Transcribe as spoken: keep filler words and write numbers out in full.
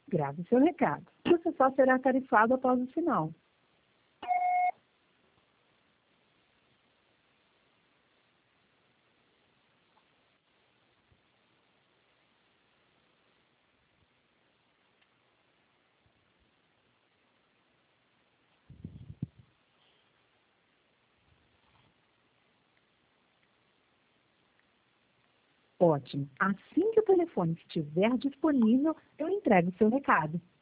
Grave seu recado. Você só será tarifado após o sinal. Ótimo. Assim que o telefone estiver disponível, eu entrego o seu recado.